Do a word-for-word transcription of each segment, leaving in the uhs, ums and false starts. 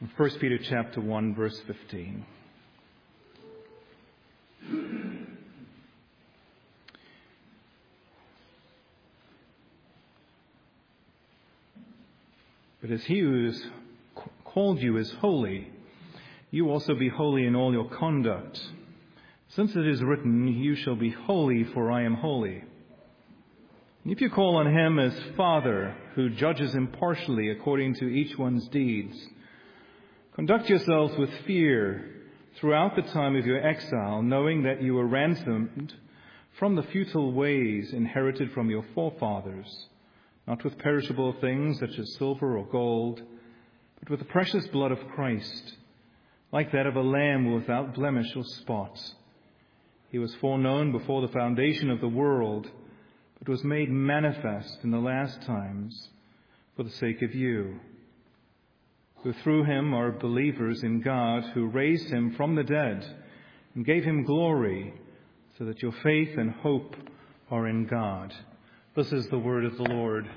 First Peter chapter one, verse fifteen. But as he who has called you is holy, you also be holy in all your conduct. Since it is written, you shall be holy, for I am holy. And if you call on him as Father, who judges impartially according to each one's deeds, conduct yourselves with fear throughout the time of your exile, knowing that you were ransomed from the futile ways inherited from your forefathers, not with perishable things such as silver or gold, but with the precious blood of Christ, like that of a lamb without blemish or spot. He was foreknown before the foundation of the world, but was made manifest in the last times for the sake of you, who through him are believers in God, who raised him from the dead and gave him glory, so that your faith and hope are in God. This is the word of the Lord.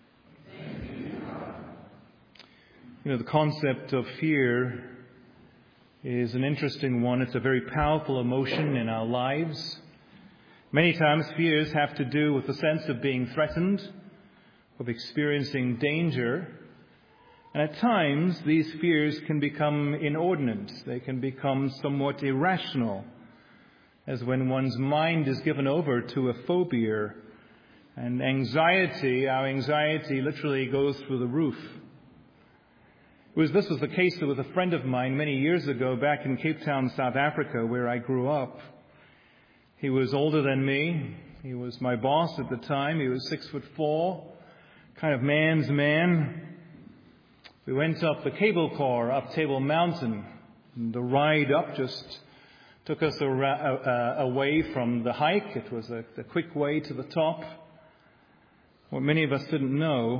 You know, the concept of fear is an interesting one. It's a very powerful emotion in our lives. Many times fears have to do with the sense of being threatened, of experiencing danger. And at times, these fears can become inordinate. They can become somewhat irrational, as when one's mind is given over to a phobia. And anxiety, our anxiety literally goes through the roof. It was, this was the case with a friend of mine many years ago back in Cape Town, South Africa, where I grew up. He was older than me. He was my boss at the time. He was six foot four, kind of man's man. We went up the cable car up Table Mountain. And the ride up just took us a, a, away from the hike. It was a, a quick way to the top. What many of us didn't know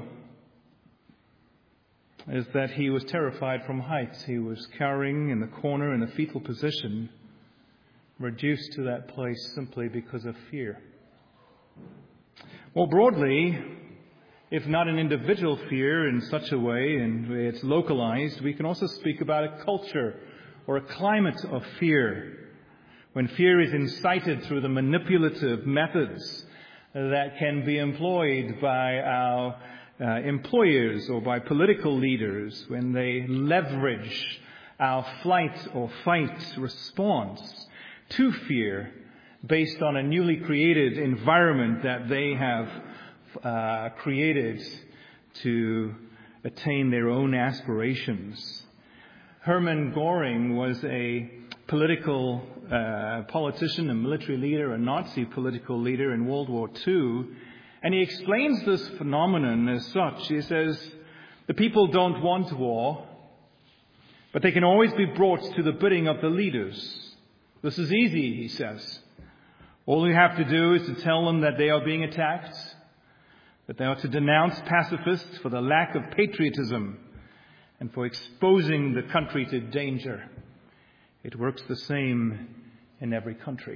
is that he was terrified from heights. He was cowering in the corner in a fetal position, reduced to that place simply because of fear. More broadly, if not an individual fear in such a way, and it's localized, we can also speak about a culture or a climate of fear. When fear is incited through the manipulative methods that can be employed by our uh, employers or by political leaders, when they leverage our flight or fight response to fear based on a newly created environment that they have uh, created to attain their own aspirations. Hermann Göring was a political uh, politician, a military leader, a Nazi political leader in World War Two. And he explains this phenomenon as such. He says, the people don't want war, but they can always be brought to the bidding of the leaders. This is easy, he says. All you have to do is to tell them that they are being attacked, that they are to denounce pacifists for the lack of patriotism and for exposing the country to danger. It works the same in every country.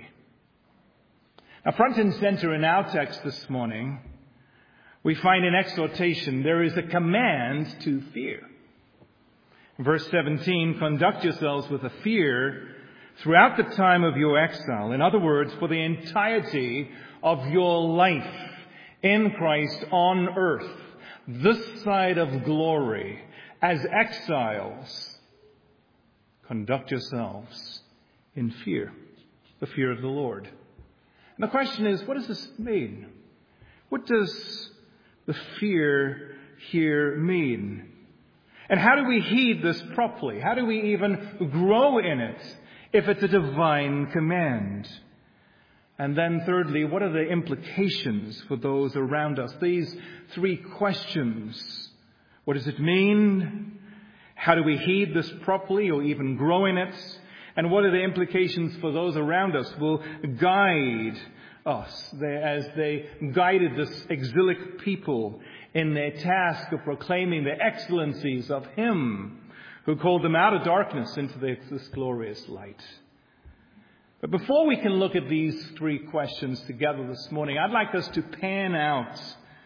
Now, front and center in our text this morning, we find an exhortation. There is a command to fear. Verse seventeen, conduct yourselves with a fear throughout the time of your exile. In other words, for the entirety of your life in Christ on earth, this side of glory, as exiles, conduct yourselves in fear, the fear of the Lord. And the question is, what does this mean? What does the fear here mean? And how do we heed this properly? How do we even grow in it if it's a divine command? And then thirdly, what are the implications for those around us? These three questions. What does it mean? How do we heed this properly or even grow in it? And what are the implications for those around us? Will guide us as they guided this exilic people in their task of proclaiming the excellencies of Him who called them out of darkness into this glorious light. But before we can look at these three questions together this morning, I'd like us to pan out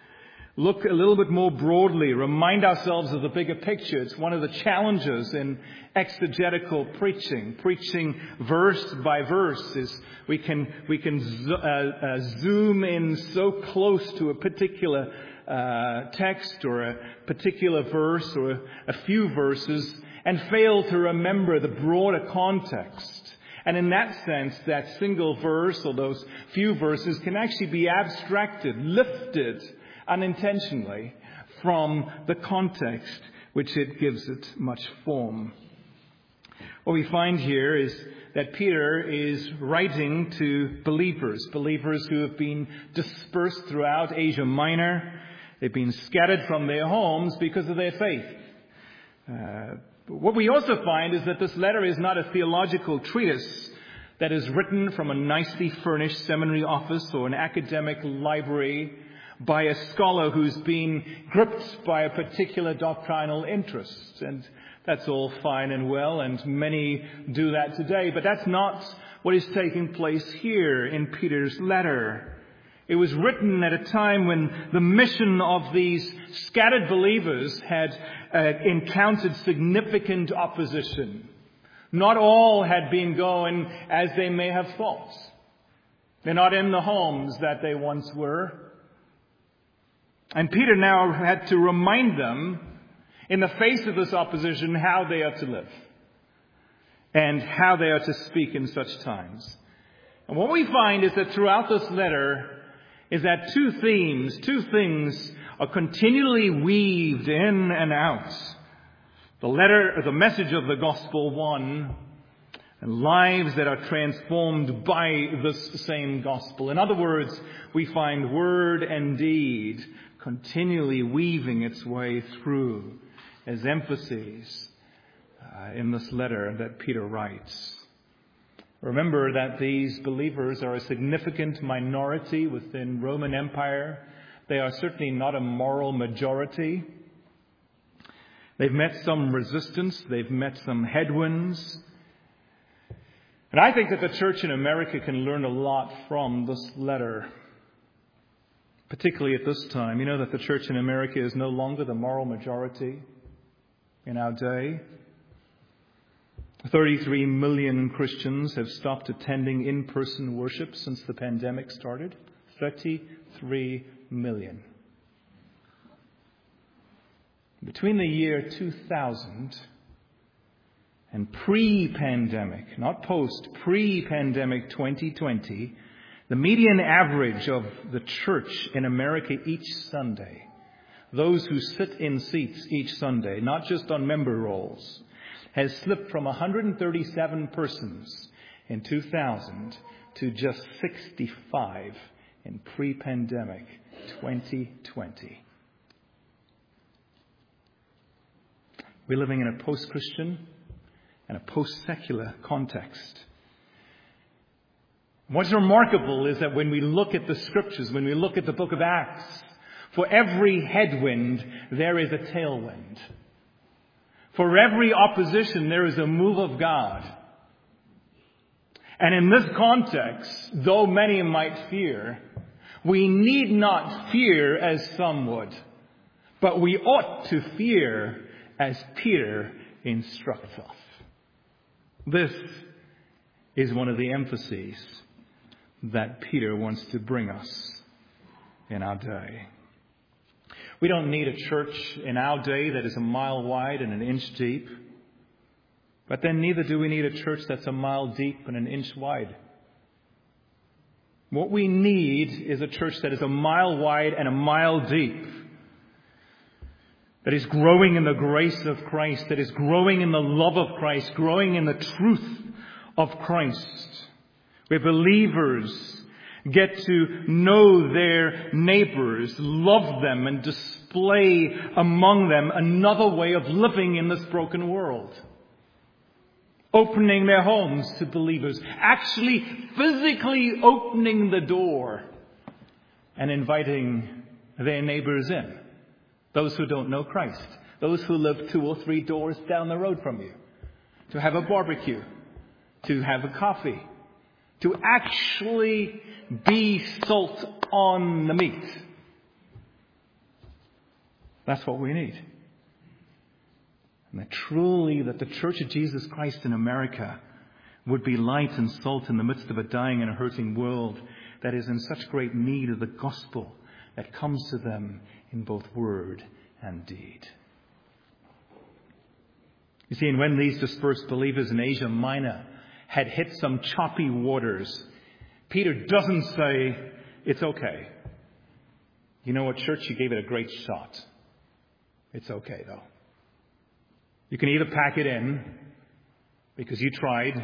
look a little bit more broadly, remind ourselves of the bigger picture. It's one of the challenges in exegetical preaching. Preaching verse by verse is we can we can zo- uh, uh, zoom in so close to a particular uh, text or a particular verse or a, a few verses and fail to remember the broader context. And in that sense, that single verse or those few verses can actually be abstracted, lifted unintentionally from the context which it gives it much form. What we find here is that Peter is writing to believers, believers who have been dispersed throughout Asia Minor. They've been scattered from their homes because of their faith. Uh, what we also find is that this letter is not a theological treatise that is written from a nicely furnished seminary office or an academic library by a scholar who's been gripped by a particular doctrinal interest. And that's all fine and well, and many do that today. But that's not what is taking place here in Peter's letter. It was written at a time when the mission of these scattered believers had uh, encountered significant opposition. Not all had been going as they may have thought. They're not in the homes that they once were. And Peter now had to remind them, in the face of this opposition, how they are to live and how they are to speak in such times. And what we find is that throughout this letter is that two themes, two things are continually weaved in and out. The letter, the message of the gospel, one, and lives that are transformed by this same gospel. In other words, we find word and deed continually weaving its way through as emphases uh, in this letter that Peter writes. Remember that these believers are a significant minority within Roman Empire. They are certainly not a moral majority. They've met some resistance. They've met some headwinds. And I think that the church in America can learn a lot from this letter, particularly at this time. You know that the church in America is no longer the moral majority in our day. thirty-three million Christians have stopped attending in-person worship since the pandemic started. thirty-three million. Between the year two thousand and pre-pandemic, not post, pre-pandemic twenty twenty, the median average of the church in America each Sunday, those who sit in seats each Sunday, not just on member rolls, has slipped from one hundred thirty-seven persons in two thousand to just sixty-five in pre-pandemic twenty twenty. We're living in a post-Christian and a post-secular context. What's remarkable is that when we look at the scriptures, when we look at the book of Acts, for every headwind, there is a tailwind. For every opposition, there is a move of God. And in this context, though many might fear, we need not fear as some would, but we ought to fear as Peter instructs us. This is one of the emphases that Peter wants to bring us in our day. We don't need a church in our day that is a mile wide and an inch deep. But then neither do we need a church that's a mile deep and an inch wide. What we need is a church that is a mile wide and a mile deep. That is growing in the grace of Christ. That is growing in the love of Christ. Growing in the truth of Christ. Where believers get to know their neighbors, love them, and display among them another way of living in this broken world. Opening their homes to believers. Actually physically opening the door and inviting their neighbors in. Those who don't know Christ. Those who live two or three doors down the road from you. To have a barbecue. To have a coffee. To actually be salt on the meat. That's what we need. And that truly that the Church of Jesus Christ in America would be light and salt in the midst of a dying and a hurting world that is in such great need of the gospel that comes to them in both word and deed. You see, and when these dispersed believers in Asia Minor had hit some choppy waters, Peter doesn't say, it's okay. You know what, church, you gave it a great shot. It's okay, though. You can either pack it in because you tried,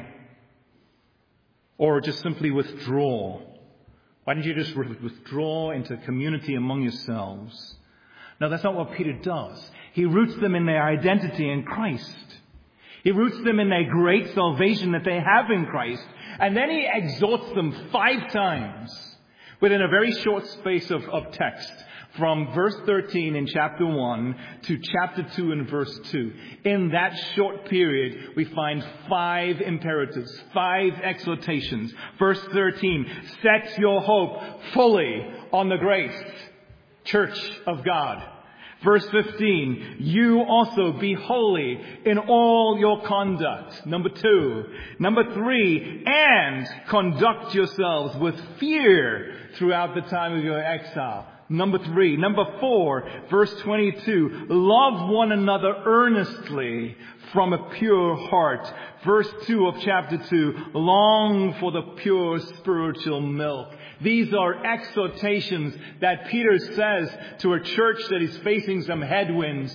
or just simply withdraw. Why don't you just withdraw into community among yourselves? No, that's not what Peter does. He roots them in their identity in Christ. He roots them in their great salvation that they have in Christ. And then he exhorts them five times within a very short space of, of text. From verse thirteen in chapter one to chapter two in verse two. In that short period, we find five imperatives, five exhortations. Verse thirteen, set your hope fully on the grace, church of God. Verse fifteen, you also be holy in all your conduct. Number two. Number three, and conduct yourselves with fear throughout the time of your exile. Number three. Number four, verse twenty-two, love one another earnestly from a pure heart. Verse two of chapter two, long for the pure spiritual milk. These are exhortations that Peter says to a church that is facing some headwinds.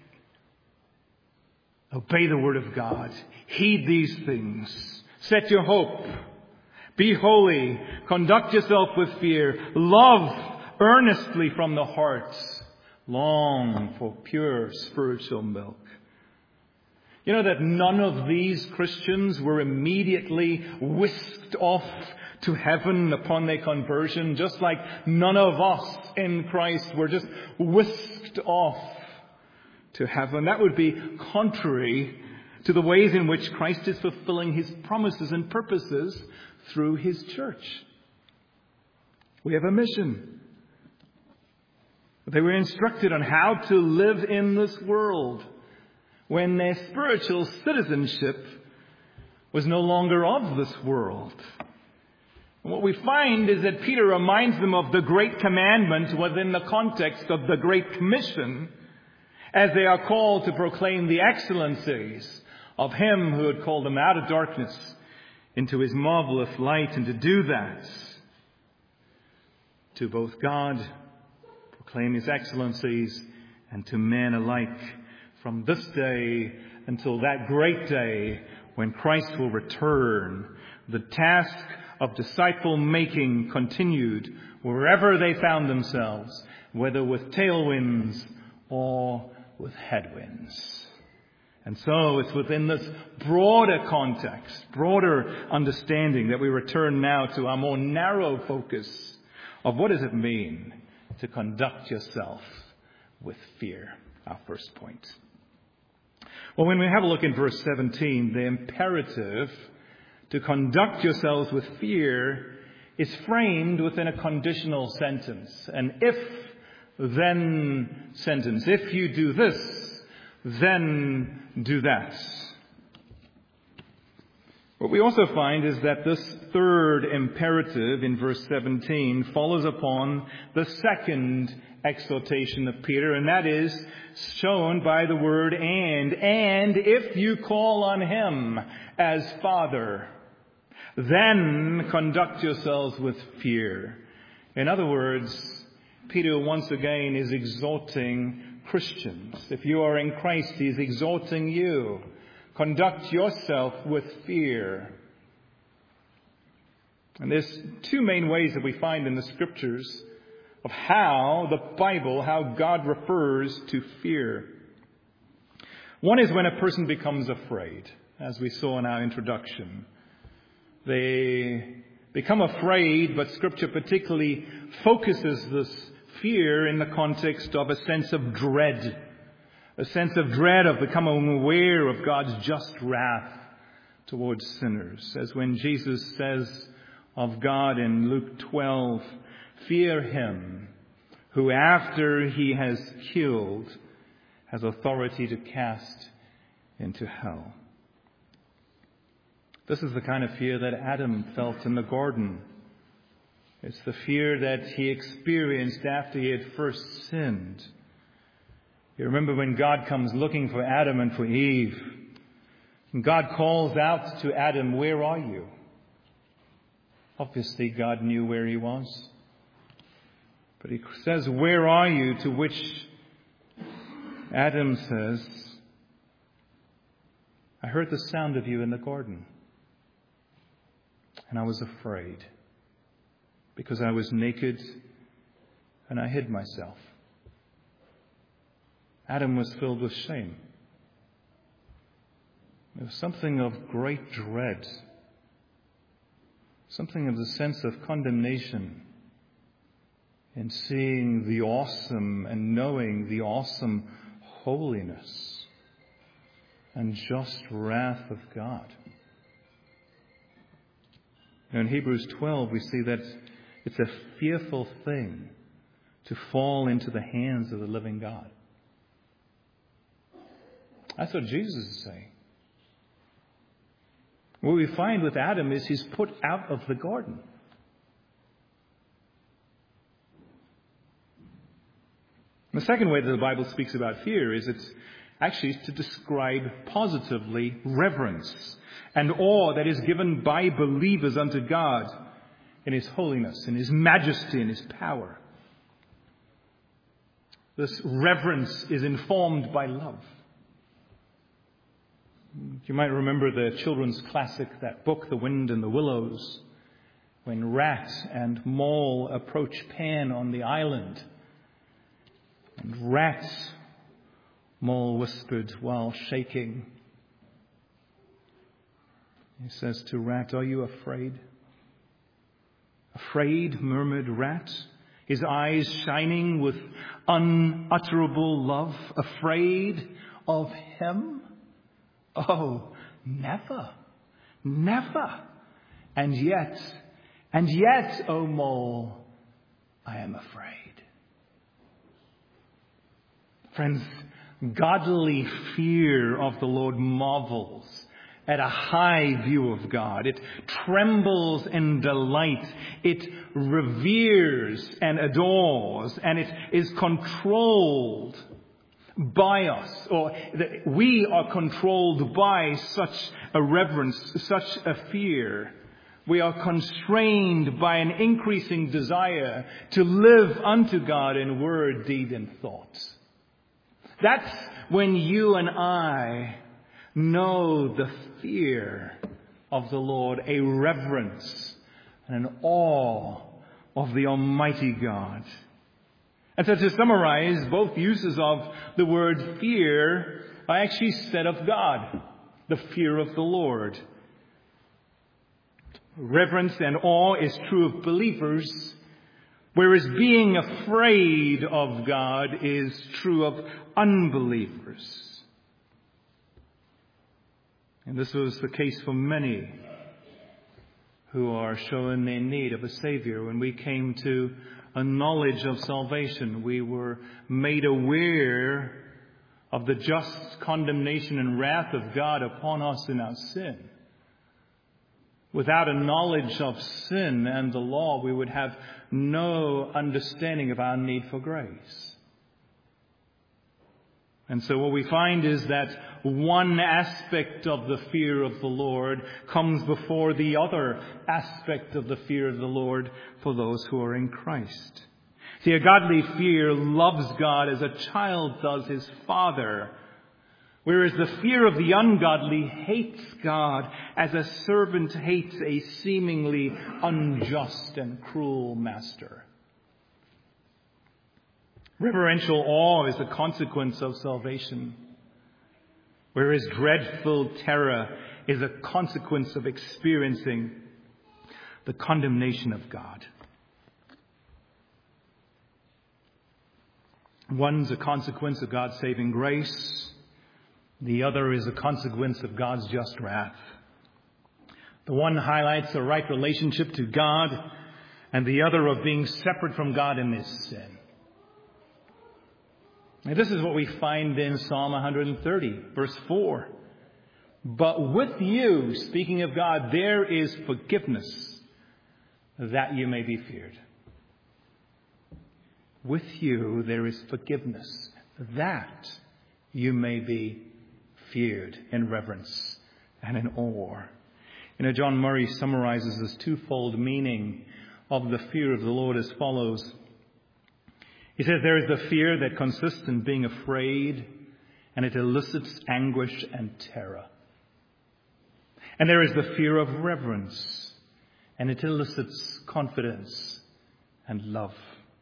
Obey the word of God. Heed these things. Set your hope. Be holy. Conduct yourself with fear. Love earnestly from the heart. Long for pure spiritual milk. You know that none of these Christians were immediately whisked off to heaven upon their conversion, just like none of us in Christ were just whisked off to heaven. That would be contrary to the ways in which Christ is fulfilling his promises and purposes through his church. We have a mission. They were instructed on how to live in this world when their spiritual citizenship was no longer of this world. And what we find is that Peter reminds them of the Great Commandment within the context of the Great Commission, as they are called to proclaim the excellencies of him who had called them out of darkness into his marvelous light, and to do that to both God, proclaim his excellencies, and to men alike from this day until that great day when Christ will return. The task of disciple making continued wherever they found themselves, whether with tailwinds or with headwinds. And so it's within this broader context, broader understanding, that we return now to our more narrow focus of what does it mean to conduct yourself with fear, our first point. Well, when we have a look in verse seventeen, the imperative to conduct yourselves with fear is framed within a conditional sentence, an if-then sentence. If you do this, then do that. What we also find is that this third imperative in verse seventeen follows upon the second exhortation of Peter, and that is shown by the word and. And if you call on him as Father, then conduct yourselves with fear. In other words, Peter once again is exhorting Christians. If you are in Christ, he is exhorting you. Conduct yourself with fear. And there's two main ways that we find in the scriptures of how the Bible, how God refers to fear. One is when a person becomes afraid, as we saw in our introduction. They become afraid, but Scripture particularly focuses this fear in the context of a sense of dread. A sense of dread of becoming aware of God's just wrath towards sinners. As when Jesus says of God in Luke twelve, fear him who after he has killed has authority to cast into hell. This is the kind of fear that Adam felt in the garden. It's the fear that he experienced after he had first sinned. You remember when God comes looking for Adam and for Eve, and God calls out to Adam, "Where are you?" Obviously, God knew where he was. But he says, "Where are you?" To which Adam says, "I heard the sound of you in the garden, and I was afraid, because I was naked and I hid myself." Adam was filled with shame. There was something of great dread, something of the sense of condemnation in seeing the awesome and knowing the awesome holiness and just wrath of God. In Hebrews twelve, we see that it's a fearful thing to fall into the hands of the living God. That's what Jesus is saying. What we find with Adam is he's put out of the garden. The second way that the Bible speaks about fear is it's actually to describe positively reverence and awe that is given by believers unto God in His holiness, in His majesty, in His power. This reverence is informed by love. You might remember the children's classic, that book, The Wind and the Willows, when Rat and Mole approach Pan on the island. And Rat, Mole whispered while shaking. He says to Rat, "Are you afraid?" "Afraid," murmured Rat, his eyes shining with unutterable love. "Afraid of him? Oh, never, never. And yet, and yet, O Mole, I am afraid." Friends, godly fear of the Lord marvels at a high view of God. It trembles in delight. It reveres and adores, and it is controlled by us, or that we are controlled by such a reverence, such a fear. We are constrained by an increasing desire to live unto God in word, deed, and thought. That's when you and I know the fear of the Lord, a reverence and an awe of the Almighty God. And so to summarize, both uses of the word fear are actually said of God, the fear of the Lord. Reverence and awe is true of believers, whereas being afraid of God is true of unbelievers. And this was the case for many who are showing their need of a Savior. When we came to a knowledge of salvation, we were made aware of the just condemnation and wrath of God upon us in our sin. Without a knowledge of sin and the law, we would have no understanding of our need for grace. And so what we find is that one aspect of the fear of the Lord comes before the other aspect of the fear of the Lord for those who are in Christ. See, a godly fear loves God as a child does his father, whereas the fear of the ungodly hates God as a servant hates a seemingly unjust and cruel master. Reverential awe is a consequence of salvation, whereas dreadful terror is a consequence of experiencing the condemnation of God. One's a consequence of God's saving grace. The other is a consequence of God's just wrath. The one highlights a right relationship to God, and the other of being separate from God in this sin. And this is what we find in Psalm one thirty, verse four. But with you, speaking of God, there is forgiveness, that you may be feared. With you, there is forgiveness, that you may be feared in reverence and in awe. You know, John Murray summarizes this twofold meaning of the fear of the Lord as follows. He says there is the fear that consists in being afraid, and it elicits anguish and terror. And there is the fear of reverence, and it elicits confidence and love.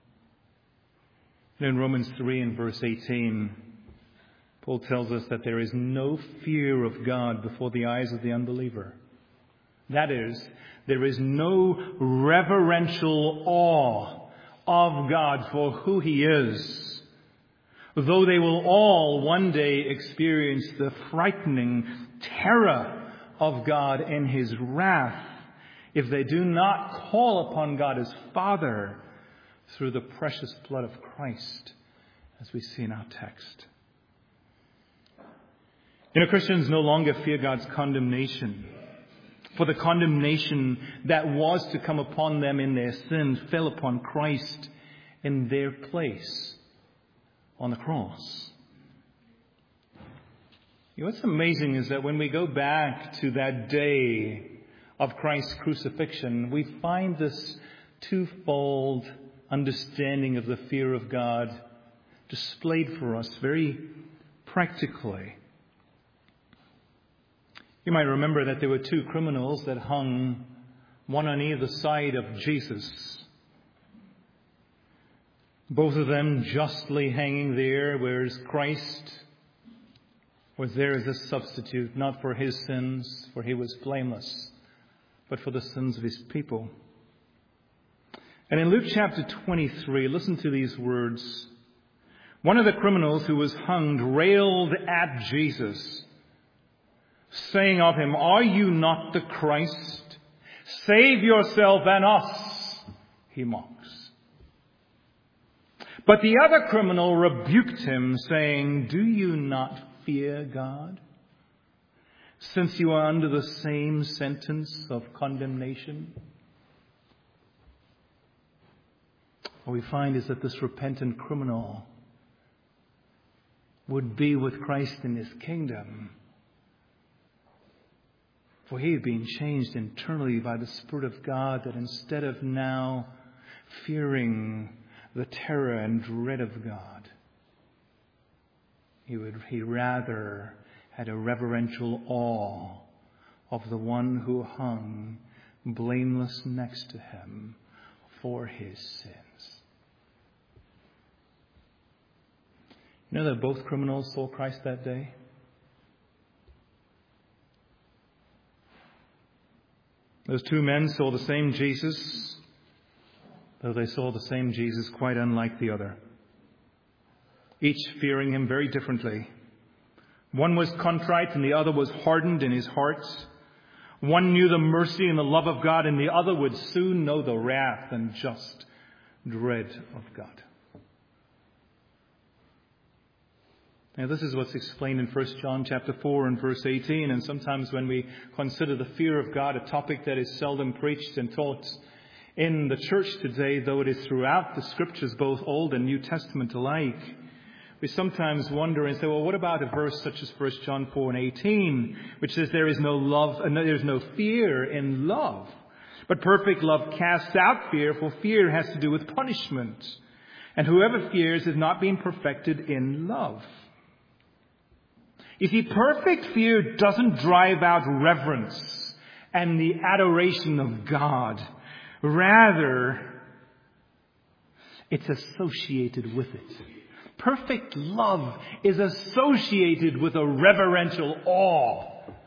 In Romans three and verse eighteen, Paul tells us that there is no fear of God before the eyes of the unbeliever. That is, there is no reverential awe of God for who He is, though they will all one day experience the frightening terror of God in His wrath if they do not call upon God as Father through the precious blood of Christ, as we see in our text. You know, Christians no longer fear God's condemnation, for the condemnation that was to come upon them in their sin fell upon Christ in their place on the cross. You know, what's amazing is that when we go back to that day of Christ's crucifixion, we find this twofold understanding of the fear of God displayed for us very practically. You might remember that there were two criminals that hung one on either side of Jesus. Both of them justly hanging there, whereas Christ was there as a substitute, not for His sins, for He was blameless, but for the sins of His people. And in Luke chapter twenty-three, listen to these words. One of the criminals who was hung railed at Jesus, saying of Him, "Are you not the Christ? Save yourself and us," he mocks. But the other criminal rebuked him, saying, "Do you not fear God, since you are under the same sentence of condemnation?" What we find is that this repentant criminal would be with Christ in His kingdom, for he had been changed internally by the Spirit of God, that instead of now fearing the terror and dread of God, he would he rather had a reverential awe of the one who hung blameless next to Him for his sins. You know that both criminals saw Christ that day? Those two men saw the same Jesus, though they saw the same Jesus quite unlike the other, each fearing Him very differently. One was contrite and the other was hardened in his heart. One knew the mercy and the love of God, and the other would soon know the wrath and just dread of God. Now, this is what's explained in First John chapter four and verse eighteen. And sometimes when we consider the fear of God, a topic that is seldom preached and taught in the church today, though it is throughout the Scriptures, both Old and New Testament alike, we sometimes wonder and say, well, what about a verse such as First John four and eighteen, which says there is no love, uh, there is no fear in love, but perfect love casts out fear, for fear has to do with punishment, and whoever fears has not been perfected in love. You see, perfect fear doesn't drive out reverence and the adoration of God. Rather, it's associated with it. Perfect love is associated with a reverential awe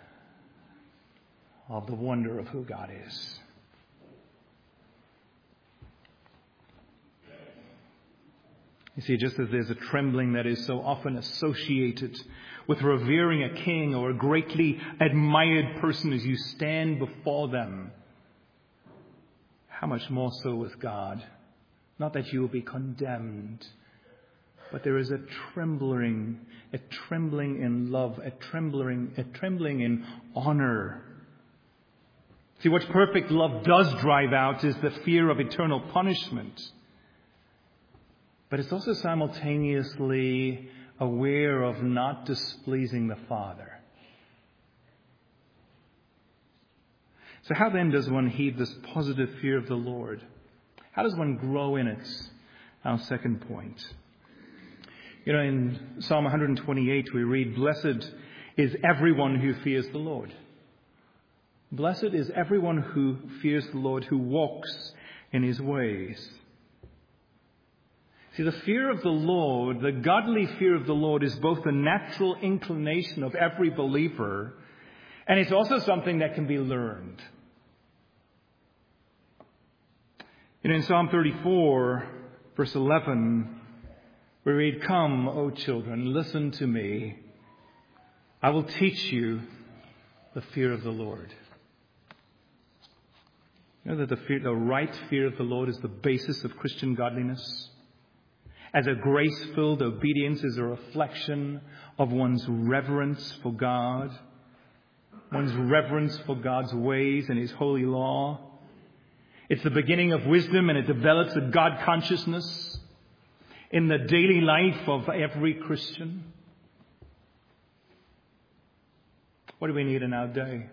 of the wonder of who God is. You see, just as there's a trembling that is so often associated with revering a king or a greatly admired person as you stand before them, how much more so with God? Not that you will be condemned, But there is a trembling, a trembling in love, a trembling, a trembling in honor. See, what perfect love does drive out is the fear of eternal punishment. But it's also simultaneously aware of not displeasing the Father. So how then does one heed this positive fear of the Lord? How does one grow in it? Our second point. You know, in Psalm one twenty-eight we read, "Blessed is everyone who fears the Lord." Blessed is everyone who fears the Lord, who walks in his ways. See, the fear of the Lord, the godly fear of the Lord, is both the natural inclination of every believer, and it's also something that can be learned. You know, in Psalm thirty-four, verse eleven, we read, "Come, O children, listen to me. I will teach you the fear of the Lord." You know that the, fear, the right fear of the Lord is the basis of Christian godliness. As a grace-filled obedience is a reflection of one's reverence for God, one's reverence for God's ways and his holy law. It's the beginning of wisdom, and it develops a God consciousness in the daily life of every Christian. What do we need in our day?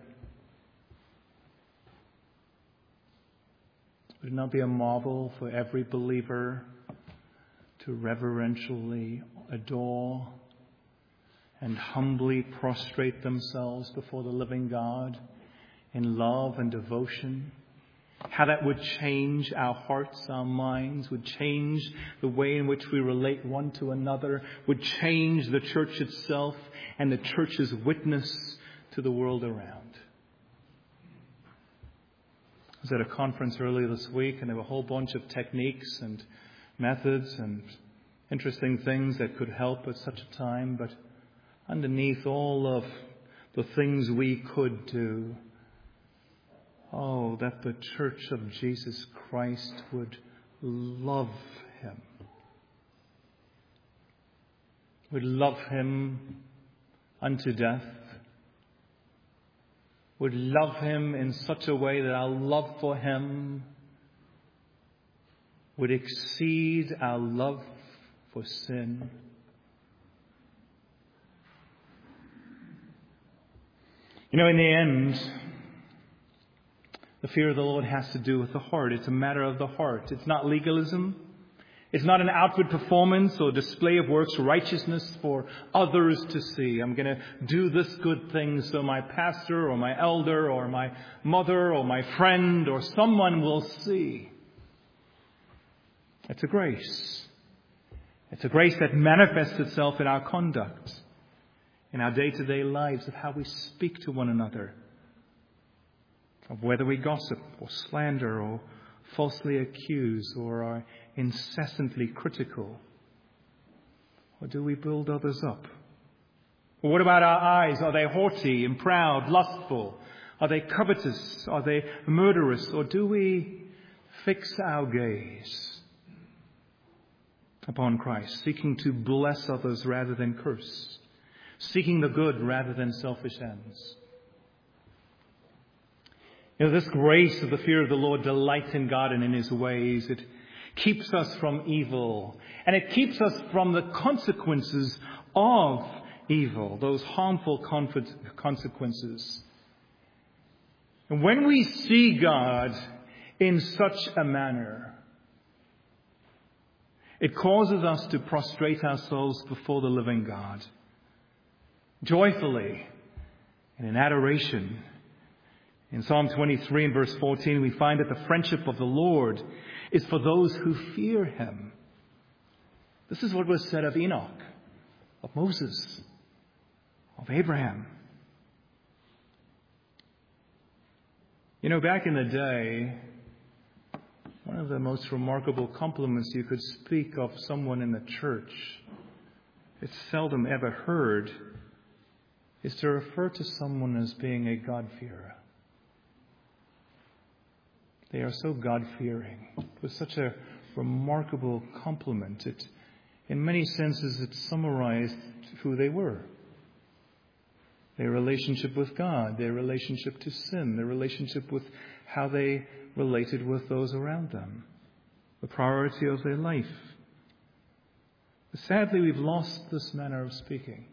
Would it not be a marvel for every believer to reverentially adore and humbly prostrate themselves before the living God in love and devotion? How that would change our hearts, our minds, would change the way in which we relate one to another, would change the church itself and the church's witness to the world around. I was at a conference earlier this week, and there were a whole bunch of techniques and methods and interesting things that could help at such a time. But underneath all of the things we could do, oh, that the Church of Jesus Christ would love him. Would love him unto death. Would love him in such a way that our love for him would exceed our love for sin. You know, in the end, the fear of the Lord has to do with the heart. It's a matter of the heart. It's not legalism. It's not an outward performance or display of works righteousness for others to see. I'm going to do this good thing so my pastor or my elder or my mother or my friend or someone will see. It's a grace. It's a grace that manifests itself in our conduct, in our day-to-day lives, of how we speak to one another, of whether we gossip or slander or falsely accuse or are incessantly critical. Or do we build others up? Or what about our eyes? Are they haughty and proud, lustful? Are they covetous? Are they murderous? Or do we fix our gaze upon Christ, seeking to bless others rather than curse, seeking the good rather than selfish ends? You know, this grace of the fear of the Lord delights in God and in his ways. It keeps us from evil, and it keeps us from the consequences of evil, those harmful consequences. And when we see God in such a manner, it causes us to prostrate ourselves before the living God, joyfully and in adoration. In Psalm twenty-three and verse fourteen, we find that the friendship of the Lord is for those who fear him. This is what was said of Enoch, of Moses, of Abraham. You know, back in the day, one of the most remarkable compliments you could speak of someone in the church, it's seldom ever heard, is to refer to someone as being a God-fearer. They are so God-fearing. It was such a remarkable compliment. It, in many senses it summarized who they were. Their relationship with God, their relationship to sin, their relationship with how they related with those around them, the priority of their life. But sadly, we've lost this manner of speaking.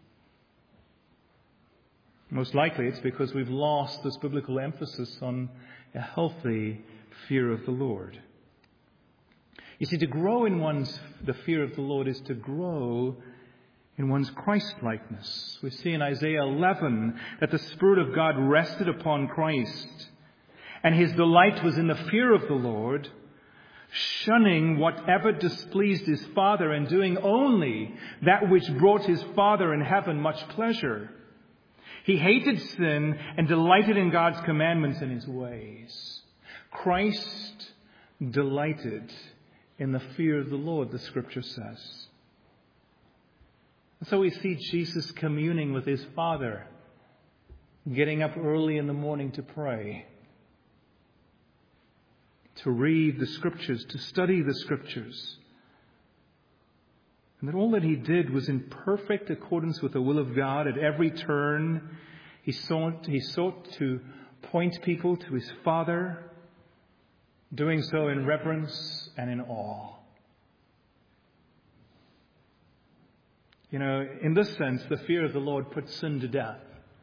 Most likely it's because we've lost this biblical emphasis on a healthy fear of the Lord. You see, to grow in one's the fear of the Lord is to grow in one's Christ-likeness. We see in Isaiah eleven that the Spirit of God rested upon Christ, and his delight was in the fear of the Lord, shunning whatever displeased his Father and doing only that which brought his Father in heaven much pleasure. He hated sin and delighted in God's commandments and his ways. Christ delighted in the fear of the Lord, the Scripture says. And so we see Jesus communing with his Father, getting up early in the morning to pray, to read the Scriptures, to study the Scriptures. And that all that he did was in perfect accordance with the will of God. At every turn, he sought, he sought to point people to his Father, doing so in reverence and in awe. You know, in this sense, the fear of the Lord puts sin to death.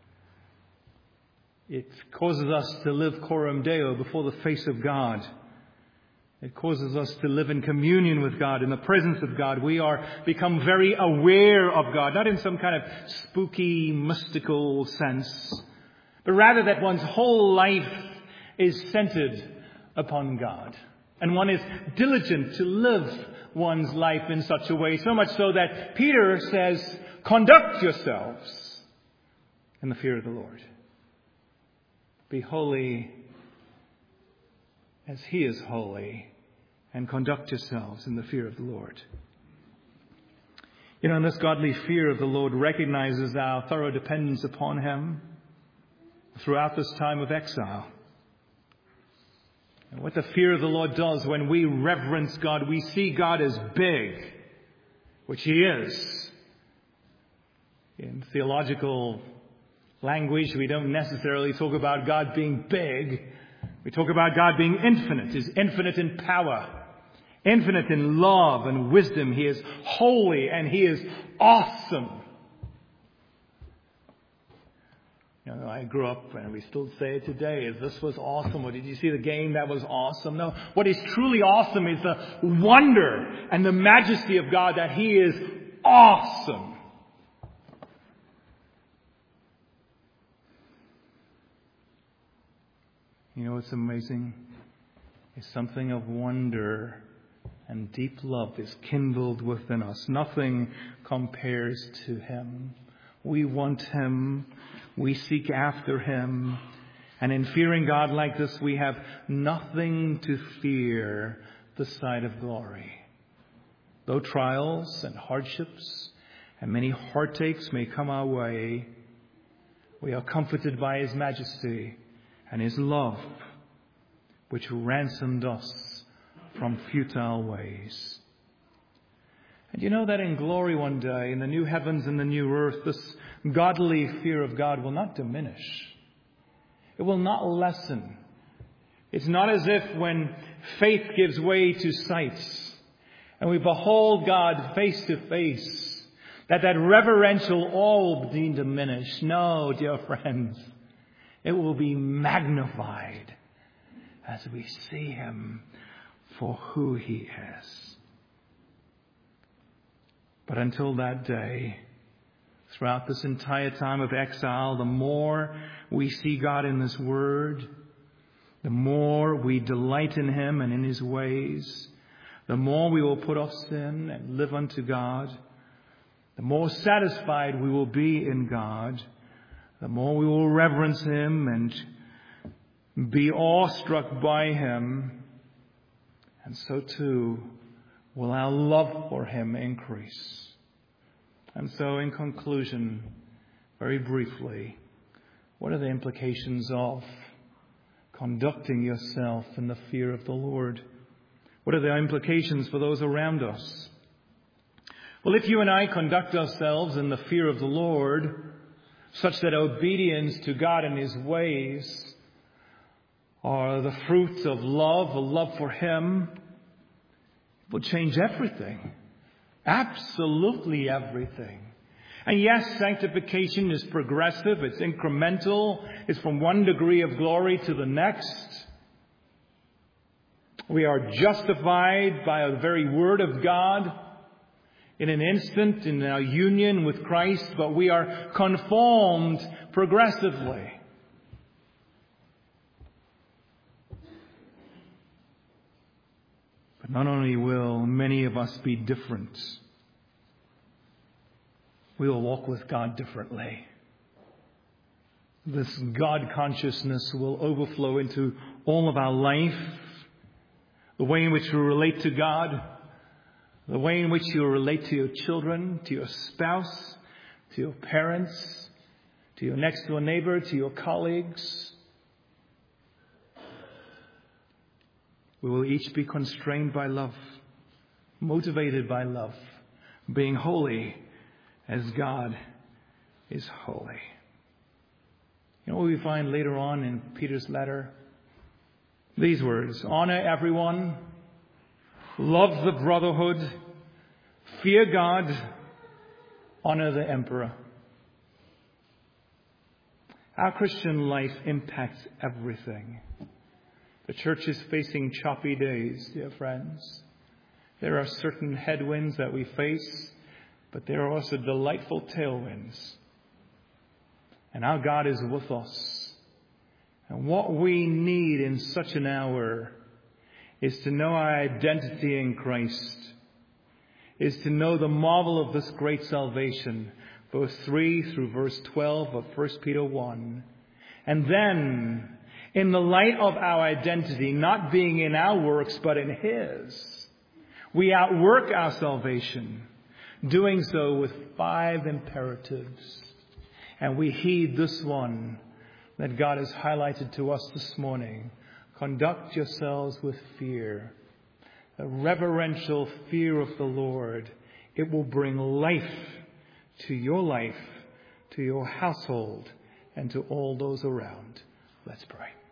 It causes us to live coram Deo before the face of God. It causes us to live in communion with God, in the presence of God. We are become very aware of God, not in some kind of spooky, mystical sense, but rather that one's whole life is centered upon God. And one is diligent to live one's life in such a way, so much so that Peter says, conduct yourselves in the fear of the Lord. Be holy as he is holy, and conduct yourselves in the fear of the Lord. You know, and this godly fear of the Lord recognizes our thorough dependence upon him throughout this time of exile. And what the fear of the Lord does when we reverence God, we see God as big, which he is. In theological language, we don't necessarily talk about God being big. We talk about God being infinite. He's infinite in power, infinite in love and wisdom. He is holy and he is awesome. You know, I grew up, and we still say it today, is this was awesome. Or did you see the game? That was awesome. No, what is truly awesome is the wonder and the majesty of God, that he is awesome. You know what's amazing? Is something of wonder and deep love is kindled within us. Nothing compares to him. We want him. We seek after him. And in fearing God like this, we have nothing to fear the sight of glory. Though trials and hardships and many heartaches may come our way, we are comforted by his majesty and his love, which ransomed us from futile ways. And you know that in glory one day, in the new heavens and the new earth, this godly fear of God will not diminish. It will not lessen. It's not as if when faith gives way to sight and we behold God face to face, that that reverential awe will be diminished. No, dear friends, it will be magnified as we see him for who he is. But until that day, throughout this entire time of exile, the more we see God in this word, the more we delight in him and in his ways, the more we will put off sin and live unto God, the more satisfied we will be in God, the more we will reverence him and be awestruck by him, and so too will our love for him increase. And so in conclusion, very briefly, what are the implications of conducting yourself in the fear of the Lord? What are the implications for those around us? Well, if you and I conduct ourselves in the fear of the Lord, such that obedience to God and His ways are the fruits of love, a love for Him, it will change everything. Absolutely everything. And yes, sanctification is progressive, it's incremental, it's from one degree of glory to the next. We are justified by the very Word of God in an instant in our union with Christ, but we are conformed progressively. But not only will many of us be different, we will walk with God differently. This God consciousness will overflow into all of our life, the way in which we relate to God, the way in which you relate to your children, to your spouse, to your parents, to your next door neighbor, to your colleagues. We will each be constrained by love, motivated by love, being holy as God is holy. You know what we find later on in Peter's letter? These words: honor everyone, love the brotherhood, fear God, honor the emperor. Our Christian life impacts everything. The church is facing choppy days, dear friends. There are certain headwinds that we face, but there are also delightful tailwinds. And our God is with us. And what we need in such an hour is to know our identity in Christ, is to know the marvel of this great salvation, verse three through verse twelve of First Peter one. And then, in the light of our identity, not being in our works but in His, we outwork our salvation, doing so with five imperatives. And we heed this one that God has highlighted to us this morning. Conduct yourselves with fear, a reverential fear of the Lord. It will bring life to your life, to your household, and to all those around. Let's pray.